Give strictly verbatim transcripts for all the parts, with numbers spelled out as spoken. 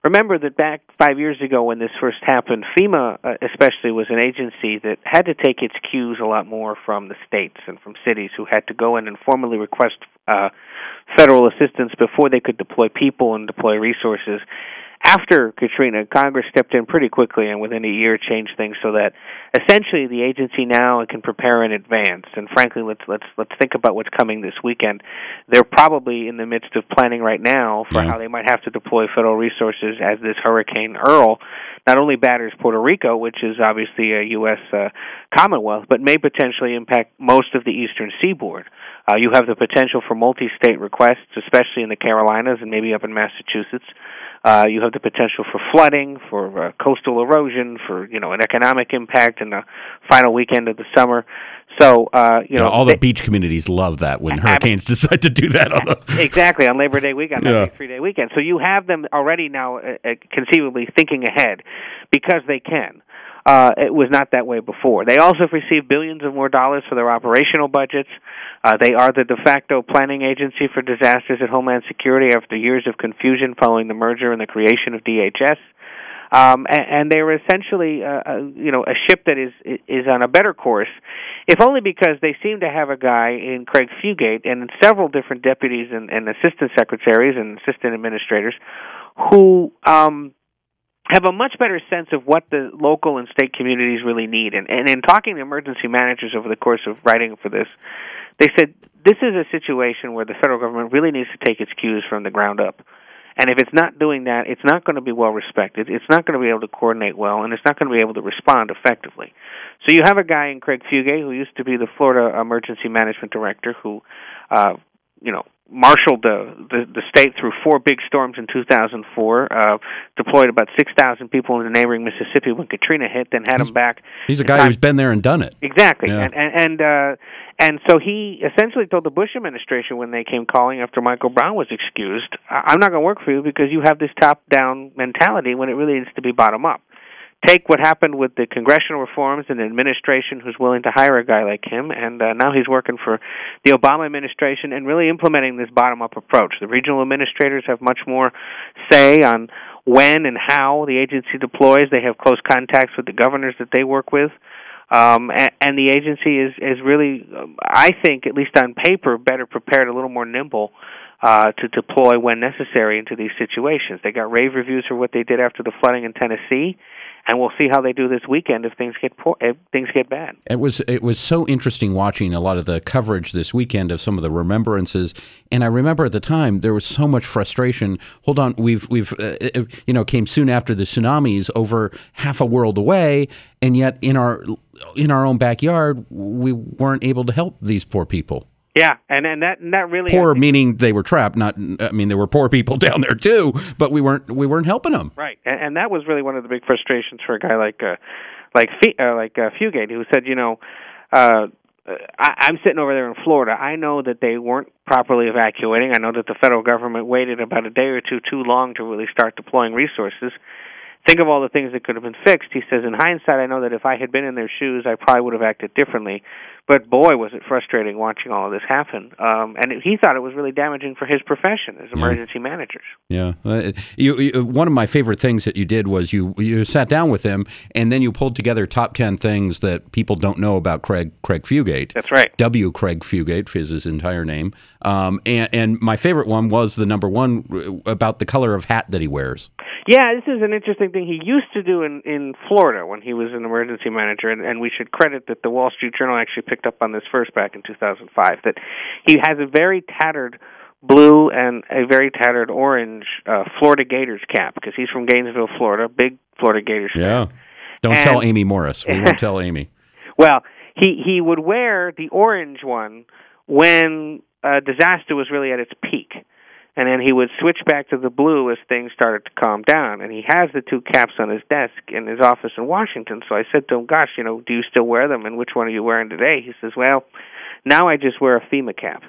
remember that back five years ago when this first happened, FEMA uh, especially was an agency that had to take its cues a lot more from the states and from cities who had to go in and formally request uh, federal assistance before they could deploy people and deploy resources. After Katrina, Congress stepped in pretty quickly and within a year changed things so that essentially the agency now can prepare in advance. And frankly, let's let's let's think about what's coming this weekend. They're probably in the midst of planning right now for yeah. how they might have to deploy federal resources as this Hurricane Earl not only batters Puerto Rico, which is obviously a U S uh, Commonwealth, but may potentially impact most of the eastern seaboard. Uh, you have the potential for multi-state requests, especially in the Carolinas and maybe up in Massachusetts. Uh, you have the potential for flooding, for uh, coastal erosion, for you know an economic impact in the final weekend of the summer. So uh, you yeah, know all they, the beach communities love that when hurricanes decide to do that on the exactly on Labor Day weekend, yeah. that big three-day weekend. So you have them already now, uh, uh, conceivably thinking ahead, because they can. Uh, it was not that way before. They also have received billions of more dollars for their operational budgets. Uh, they are the de facto planning agency for disasters at Homeland Security after years of confusion following the merger and the creation of D H S. Um, and, and they were essentially, uh, uh, you know, a ship that is is on a better course, if only because they seem to have a guy in Craig Fugate and several different deputies and, and assistant secretaries and assistant administrators who um, have a much better sense of what the local and state communities really need. And, and in talking to emergency managers over the course of writing for this, they said this is a situation where the federal government really needs to take its cues from the ground up. And if it's not doing that, it's not going to be well respected, it's not going to be able to coordinate well, and it's not going to be able to respond effectively. So you have a guy in Craig Fugate who used to be the Florida Emergency Management Director who, uh, you know, marshaled the, the the state through four big storms in two thousand four, uh, deployed about six thousand people into neighboring Mississippi when Katrina hit, then had he's, them back. He's a guy who's been there and done it. Exactly. Yeah. And and and, uh, and so he essentially told the Bush administration when they came calling after Michael Brown was excused, I'm not going to work for you because you have this top-down mentality when it really needs to be bottom-up. Take what happened with the congressional reforms and an administration who's willing to hire a guy like him, and uh, now he's working for the Obama administration and really implementing this bottom-up approach. The regional administrators have much more say on when and how the agency deploys. They have close contacts with the governors that they work with. Um, and, and the agency is, is really, um, I think, at least on paper, better prepared, a little more nimble uh, to deploy when necessary into these situations. They got rave reviews for what they did after the flooding in Tennessee, and we'll see how they do this weekend if things get poor, if things get bad. It was it was so interesting watching a lot of the coverage this weekend of some of the remembrances, and I remember at the time there was so much frustration. Hold on, we've we've uh, you know came soon after the tsunamis, over half a world away, and yet in our in our own backyard we weren't able to help these poor people. Yeah, and, and that and that really poor think, meaning they were trapped. Not, I mean, there were poor people down there too, but we weren't we weren't helping them. Right, and, and that was really one of the big frustrations for a guy like uh, like uh, like uh, Fugate, who said, you know, uh, I, I'm sitting over there in Florida. I know that they weren't properly evacuating. I know that the federal government waited about a day or two too long to really start deploying resources. Think of all the things that could have been fixed. He says, in hindsight, I know that if I had been in their shoes, I probably would have acted differently. But boy, was it frustrating watching all of this happen. Um, and it, he thought it was really damaging for his profession as emergency yeah. managers. Yeah. Uh, you, you, one of my favorite things that you did was you you sat down with him, and then you pulled together top ten things that people don't know about Craig Craig Fugate. That's right. W. Craig Fugate is his entire name. Um, and, and my favorite one was the number one about the color of hat that he wears. Yeah, this is an interesting thing he used to do in, in Florida when he was an emergency manager, and, and we should credit that the Wall Street Journal actually picked up on this first back in two thousand five, that he has a very tattered blue and a very tattered orange uh, Florida Gators cap, because he's from Gainesville, Florida, big Florida Gators fan. Yeah. Don't and, tell Amy Morris. We won't tell Amy. Well, he, he would wear the orange one when a disaster was really at its peak. And then he would switch back to the blue as things started to calm down. And he has the two caps on his desk in his office in Washington. So I said to him, gosh, you know, do you still wear them? And which one are you wearing today? He says, well, now I just wear a FEMA cap.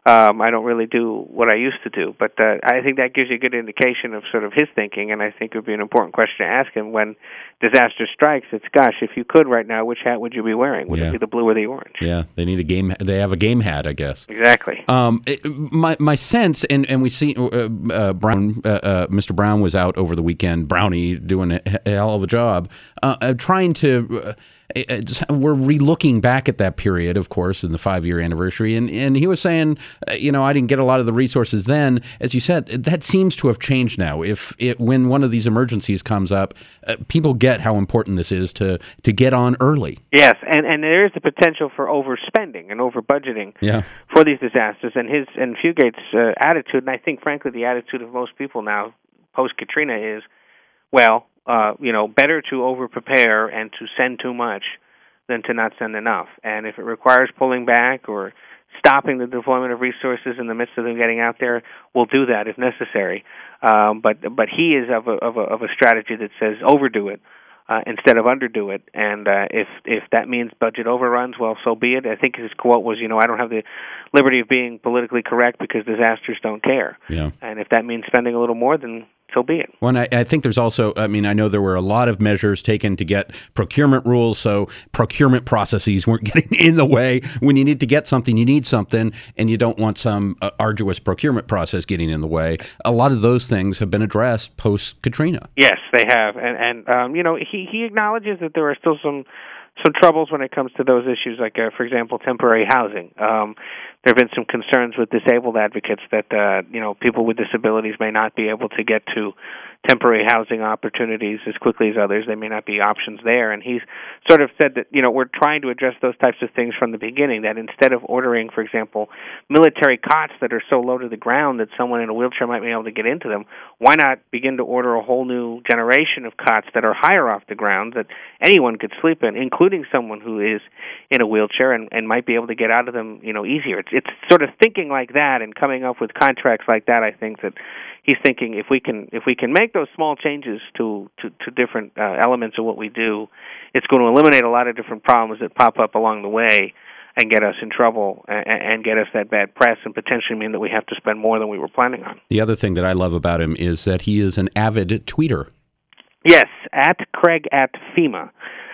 Um, I don't really do what I used to do, but uh, I think that gives you a good indication of sort of his thinking, and I think it would be an important question to ask him when disaster strikes. It's, gosh, if you could right now, which hat would you be wearing? Would yeah. it be the blue or the orange? Yeah, they need a game. They have a game hat, I guess. Exactly. Um, it, my my sense, and and we see uh, uh, Brown, uh, uh, Mister Brown was out over the weekend. Brownie doing a, a hell of a job, uh, uh, trying to. Uh, we're re-looking back at that period, of course, in the five-year anniversary, and, and he was saying, uh, you know, I didn't get a lot of the resources then. As you said, that seems to have changed now. If it, when one of these emergencies comes up, uh, people get how important this is to, to get on early. Yes, and, and there is the potential for overspending and over-budgeting yeah. for these disasters. And his and Fugate's uh, attitude, and I think, frankly, the attitude of most people now post-Katrina is, well, Uh, you know, better to over-prepare and to send too much than to not send enough. And if it requires pulling back or stopping the deployment of resources in the midst of them getting out there, we'll do that if necessary. Um, but but he is of a, of a, of a strategy that says overdo it uh, instead of underdo it. And uh, if if that means budget overruns, well, so be it. I think his quote was, you know, I don't have the liberty of being politically correct because disasters don't care. Yeah. And if that means spending a little more, then so be it. Well, and I, I think there's also, I mean, I know there were a lot of measures taken to get procurement rules, so procurement processes weren't getting in the way. When you need to get something, you need something, and you don't want some uh, arduous procurement process getting in the way. A lot of those things have been addressed post-Katrina. Yes, they have. And, and um, you know, he, he acknowledges that there are still some some troubles when it comes to those issues, like, uh, for example, temporary housing. Um, there have been some concerns with disabled advocates that, uh, you know, people with disabilities may not be able to get to temporary housing opportunities as quickly as others. There may not be options there. And he's sort of said that, you know, we're trying to address those types of things from the beginning, that instead of ordering, for example, military cots that are so low to the ground that someone in a wheelchair might be able to get into them, why not begin to order a whole new generation of cots that are higher off the ground that anyone could sleep in, including someone who is in a wheelchair and, and might be able to get out of them, you know, easier. It's, it's sort of thinking like that and coming up with contracts like that, I think, that he's thinking if we can if we can make those small changes to, to, to different uh, elements of what we do, it's going to eliminate a lot of different problems that pop up along the way and get us in trouble and, and get us that bad press and potentially mean that we have to spend more than we were planning on. The other thing that I love about him is that he is an avid tweeter. Yes, at Craig at FEMA.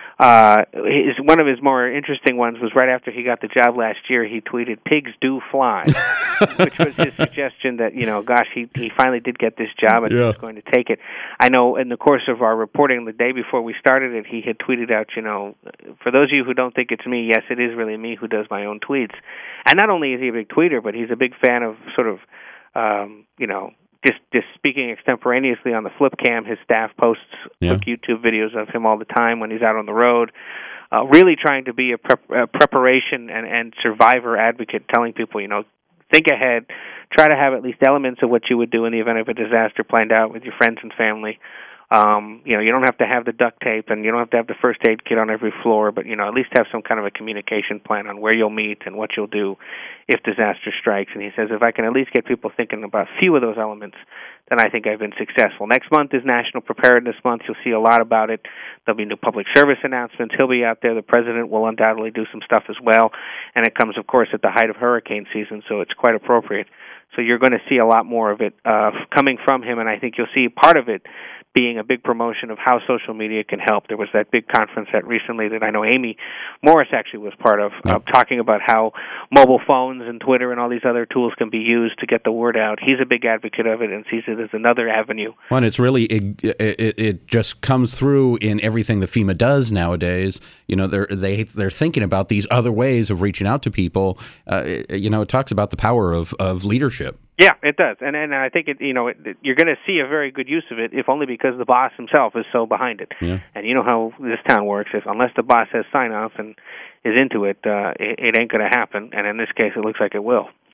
Uh, his, one of his more interesting ones was right after he got the job last year. He tweeted, "Pigs do fly," which was his suggestion that, you know, gosh, he he finally did get this job and yeah. he was going to take it. I know in the course of our reporting the day before we started it, he had tweeted out, you know, for those of you who don't think it's me, yes, it is really me who does my own tweets. And not only is he a big tweeter, but he's a big fan of sort of, um, you know, Just just speaking extemporaneously on the flip cam. His staff posts yeah. quick YouTube videos of him all the time when he's out on the road, uh, really trying to be a, prep, a preparation and, and survivor advocate, telling people, you know, think ahead, try to have at least elements of what you would do in the event of a disaster planned out with your friends and family. Um, you know, you don't have to have the duct tape and you don't have to have the first aid kit on every floor, but, you know, at least have some kind of a communication plan on where you'll meet and what you'll do if disaster strikes. And he says, if I can at least get people thinking about a few of those elements, then I think I've been successful. Next month is National Preparedness Month. You'll see a lot about it. There'll be new public service announcements. He'll be out there. The president will undoubtedly do some stuff as well. And it comes, of course, at the height of hurricane season, so it's quite appropriate. So you're going to see a lot more of it uh, coming from him, and I think you'll see part of it being a big promotion of how social media can help. There was that big conference that recently that I know Amy Morris actually was part of, uh, talking about how mobile phones and Twitter and all these other tools can be used to get the word out. He's a big advocate of it and sees it as another avenue. Well, and it's really, it, it, it just comes through in everything that FEMA does nowadays. You know, they're, they, they're thinking about these other ways of reaching out to people. Uh, you know, it talks about the power of, of leadership. Yeah, it does, and and I think it. You know, it, it, you're going to see a very good use of it, if only because the boss himself is so behind it. Yeah. And you know how this town works. If unless the boss has sign off and is into it, uh, it, it ain't going to happen. And in this case, it looks like it will.